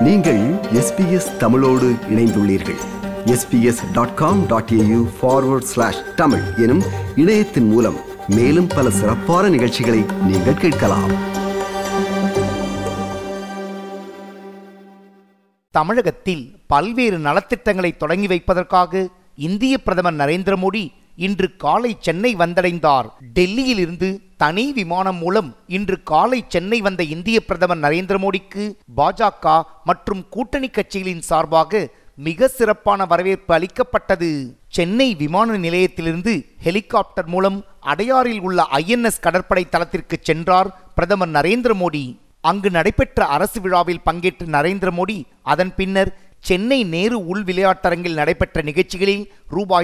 நீங்கள் SBS தமிழோடு இணைந்துள்ளீர்கள். sbs.com.au/tamil எனும் இணையத்தின் மூலம் மேலும் பல சிறப்பான நிகழ்ச்சிகளை நீங்கள் கேட்கலாம். தமிழகத்தில் பல்வேறு நலத்திட்டங்களை தொடங்கி வைப்பதற்காக இந்திய பிரதமர் நரேந்திர மோடி இன்று காலை சென்னை வந்தடைந்தார். டெல்லியில் இருந்து தனி விமானம் மூலம் இன்று காலை சென்னை வந்த இந்திய பிரதமர் நரேந்திர மோடிக்கு பாஜக மற்றும் கூட்டணி கட்சிகளின் சார்பாக மிக சிறப்பான வரவேற்பு அளிக்கப்பட்டது. சென்னை விமான நிலையத்திலிருந்து ஹெலிகாப்டர் மூலம் அடையாறில் உள்ள INS கடற்படை தளத்திற்கு சென்றார் பிரதமர் நரேந்திர மோடி. அங்கு நடைபெற்ற அரசு விழாவில் பங்கேற்ற நரேந்திர மோடி அதன் பின்னர் சென்னை நேரு உள் விளையாட்டரங்கில் நடைபெற்ற நிகழ்ச்சிகளில் ரூபாய்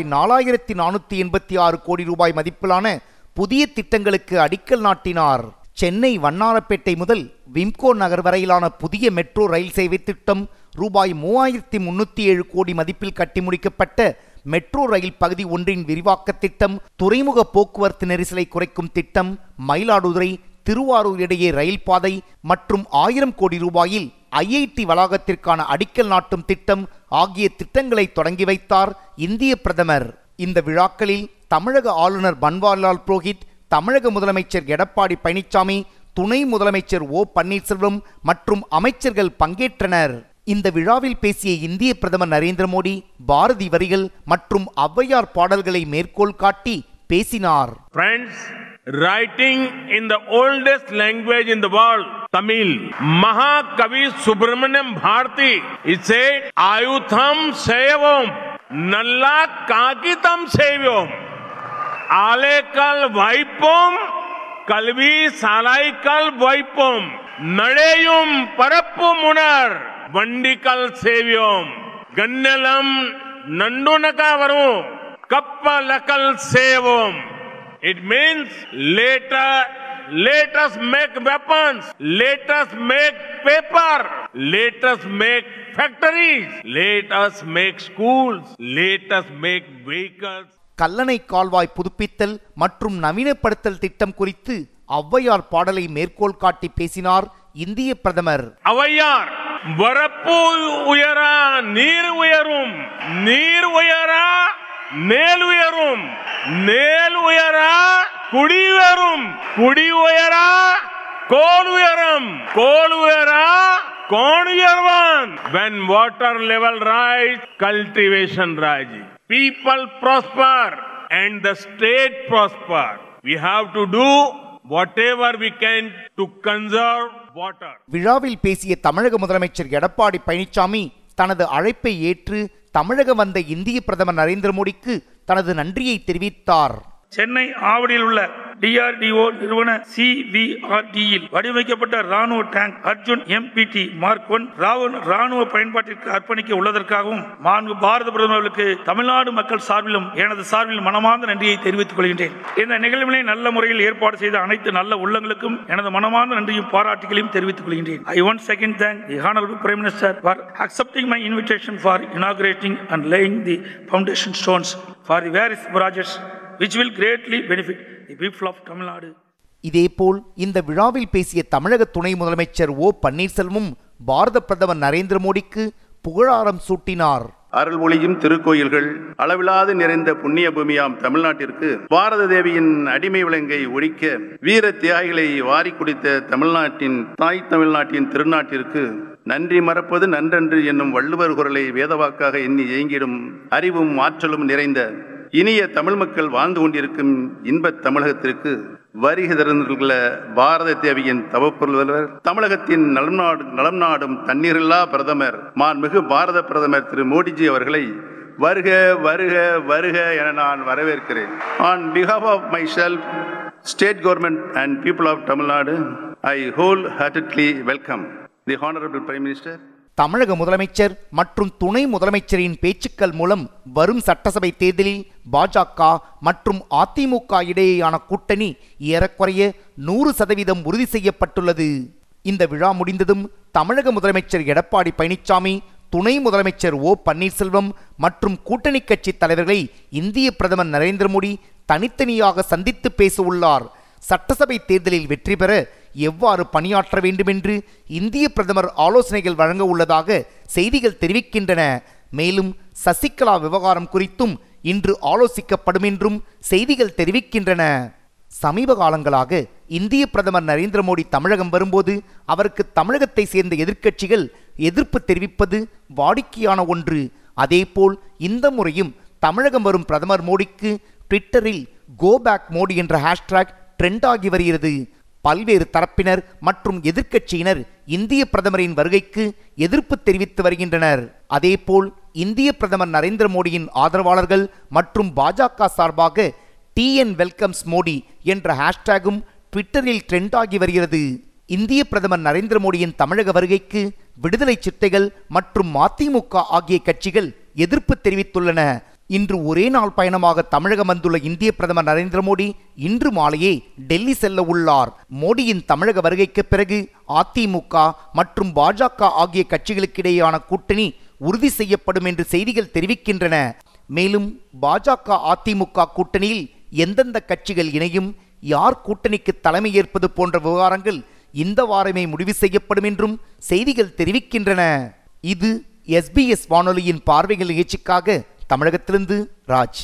4486 கோடி ரூபாய் மதிப்பிலான புதிய திட்டங்களுக்கு அடிக்கல் நாட்டினார். சென்னை வண்ணாரப்பேட்டை முதல் விம்கோ நகர் வரையிலான புதிய மெட்ரோ ரயில் சேவை திட்டம், ரூபாய் 3307 கோடி மதிப்பில் கட்டி முடிக்கப்பட்ட மெட்ரோ ரயில் பகுதி ஒன்றின் விரிவாக்க திட்டம், துறைமுக போக்குவரத்து நெரிசலை குறைக்கும் திட்டம், மயிலாடுதுறை திருவாரூர் இடையே ரயில் பாதை மற்றும் 1000 கோடி ரூபாயில் IIT வளாகத்திற்கான அடிக்கல் நாட்டும் திட்டம் ஆகிய திட்டங்களை தொடங்கி வைத்தார் இந்திய பிரதமர். இந்த விழாக்களில் தமிழக ஆளுநர் பன்வாரிலால் புரோஹித், தமிழக முதலமைச்சர் எடப்பாடி பழனிசாமி, துணை முதலமைச்சர் O பன்னீர்செல்வம் மற்றும் அமைச்சர்கள் பங்கேற்றனர். இந்த விழாவில் பேசிய இந்திய பிரதமர் நரேந்திர மோடி பாரதி வரிகள் மற்றும் ஔவையார் பாடல்களை மேற்கோள் காட்டி பேசினார். Writing in the oldest language in the world, Tamil, Mahakavi Subramaniam Bharati, it said, Ayutham Sevam, Nalla Kakitam Sevyam, Alekal Vaipum, Kalvi Salaikal Vaipum, Nadeyum Parappu Munar, Vandikal Sevyam, Gannalam Nandunakavaru, Kappalakal Sevam. It means let us make weapons, let us make paper, let us make factories, let us make schools, let us make vehicles. Kallanai கால்வாய் புதுப்பித்தல் மற்றும் நவீனப்படுத்தல் திட்டம் குறித்து ஔவையார் பாடலை மேற்கோள் காட்டி பேசினார் இந்திய பிரதமர். ஔவையார், வரப்பு உயரா நீர் உயரும், நீர் உயரா நேல் உயரும், நேல் உயரா குடி உயரும், குடி உயரா கோல் உயரும், கோல் உயரா கோன் உயர்வான். When water level rise, cultivation rises. People prosper and the state prosper. We have to do whatever we can to conserve water. விழாவில் பேசிய தமிழக முதலமைச்சர் எடப்பாடி பழனிசாமி தனது அழைப்பை ஏற்று தமிழகம் வந்த இந்திய பிரதமர் நரேந்திர மோடிக்கு தனது நன்றியை தெரிவித்தார். சென்னை ஆவடியில் உள்ள DRDO நிறுவன CVRDயில் வடிவமைக்கப்பட்ட ராணுவ டேங்க் அர்ஜுன் MPT Mark 1 ராணுவ பயன்பாட்டிற்கு அர்ப்பணிக்க உள்ளதற்காகவும் மாண்பு பாரத பிரதமர்களுக்கு தமிழ்நாடு மக்கள் சார்பிலும் எனது சார்பிலும் மனமார்ந்த நன்றியை தெரிவித்துக் கொள்கின்றேன். இந்த நிகழ்வினை நல்ல முறையில் ஏற்பாடு செய்த அனைத்து நல்ல உள்ளங்களுக்கும் எனது மனமார்ந்த நன்றியும் பாராட்டுகளையும் தெரிவித்துக் கொள்கின்றேன். I once again thank the Honorable Prime Minister for accepting my invitation for inaugurating and laying the foundation stones for the various projects which will greatly benefit the people of Tamil Nadu. இதேபோல் இந்த விழாவில் பேசிய தமிழக துணை முதலமைச்சர் O Panneerselvam பாரத பிரதமர் நரேந்திர மோடிக்கு புகழாரம் சூட்டினார். அருள்மொழியும் திருக்கோயில்கள் அளவிலாது நிறைந்த புண்ணிய பூமியாம் தமிழ்நாட்டிற்கு பாரத தேவியின் அடிமை விலங்கை ஒழிக்க வீர தியாகிகளை வாரி குடித்த தமிழ்நாட்டின் தாய் தமிழ்நாட்டின் திருநாட்டிற்கு நன்றி மறப்பது நன்றன்று என்னும் வள்ளுவர் குரலை வேதவாக்காக எண்ணி இயங்கிடும் அறிவும் ஆற்றலும் நிறைந்த இனிய தமிழ் மக்கள் வாழ்ந்து கொண்டிருக்கும் இன்பத் தமிழகத்திற்கு வருகை தருகின்ற பாரத தேவியின் தவப்புதல்வர், தமிழகத்தின் நலம் நாடும் தண்ணீரில்லா பிரதமர் மாண்புமிகு பாரத பிரதமர் திரு மோடிஜி அவர்களை வருக வருக வருக என நான் வரவேற்கிறேன். On behalf of myself, state government and people of Tamil Nadu, I wholeheartedly welcome the Honorable Prime Minister. தமிழக முதலமைச்சர் மற்றும் துணை முதலமைச்சரின் பேச்சுக்கள் மூலம் வரும் சட்டசபை தேர்தலில் பாஜக மற்றும் அதிமுக இடையேயான கூட்டணி ஏறக்குறைய 100% உறுதி செய்யப்பட்டுள்ளது. இந்த விழா முடிந்ததும் தமிழக முதலமைச்சர் எடப்பாடி பழனிசாமி, துணை முதலமைச்சர் O பன்னீர்செல்வம் மற்றும் கூட்டணி கட்சி தலைவர்களை இந்திய பிரதமர் நரேந்திர மோடி தனித்தனியாக சந்தித்து பேச உள்ளார். சட்டசபை தேர்தலில் வெற்றி பெற எவ்வாறு பணியாற்ற வேண்டுமென்று இந்திய பிரதமர் ஆலோசனைகள் வழங்க உள்ளதாக செய்திகள் தெரிவிக்கின்றன. மேலும் சசிகலா விவகாரம் குறித்தும் இன்று ஆலோசிக்கப்படும் என்றும் செய்திகள் தெரிவிக்கின்றன. சமீப காலங்களாக இந்திய பிரதமர் நரேந்திர மோடி தமிழகம் வரும்போது அவருக்கு தமிழகத்தை சேர்ந்த எதிர்க்கட்சிகள் எதிர்ப்பு தெரிவிப்பது வாடிக்கையான ஒன்று. அதேபோல் இந்த முறையும் தமிழகம் வரும் பிரதமர் மோடிக்கு ட்விட்டரில் கோ பேக் மோடி என்ற ஹேஷ்டேக் ட்ரெண்ட் ஆகி வருகிறது. பல்வேறு தரப்பினர் மற்றும் எதிர்க்கட்சியினர் இந்திய பிரதமரின் வருகைக்கு எதிர்ப்பு தெரிவித்து வருகின்றனர். அதேபோல் இந்திய பிரதமர் நரேந்திர மோடியின் ஆதரவாளர்கள் மற்றும் பாஜக சார்பாக TN வெல்கம்ஸ் மோடி என்ற ஹேஷ்டேகும் ட்விட்டரில் ட்ரெண்ட் ஆகி வருகிறது. இந்திய பிரதமர் நரேந்திர மோடியின் தமிழக வருகைக்கு விடுதலை சிறுத்தைகள் மற்றும் மதிமுக ஆகிய கட்சிகள் எதிர்ப்பு தெரிவித்துள்ளன. இன்று ஒரே நாள் பயணமாக தமிழகம் வந்துள்ள இந்திய பிரதமர் நரேந்திர மோடி இன்று மாலையே டெல்லி செல்ல உள்ளார். மோடியின் தமிழக வருகைக்கு பிறகு அதிமுக மற்றும் பாஜக ஆகிய கட்சிகளுக்கிடையேயான கூட்டணி உறுதி செய்யப்படும் என்று செய்திகள் தெரிவிக்கின்றன. மேலும் பாஜக அதிமுக கூட்டணியில் எந்தெந்த கட்சிகள் இணையும், யார் கூட்டணிக்கு தலைமை ஏற்பது போன்ற விவகாரங்கள் இந்த வாரமே முடிவு செய்யப்படும் என்றும் செய்திகள் தெரிவிக்கின்றன. இது SBS வானொலியின் பார்வைகள் நிகழ்ச்சிக்காக தமிழகத்திலிருந்து ராஜ்.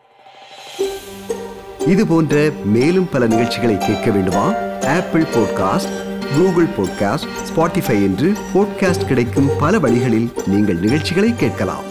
இது போன்ற மேலும் பல நிகழ்ச்சிகளை கேட்க வேண்டுமா? Apple podcast, Google podcast, Spotify என்று பாட்காஸ்ட் கிடைக்கும் பல வழிகளில் நீங்கள் நிகழ்ச்சிகளை கேட்கலாம்.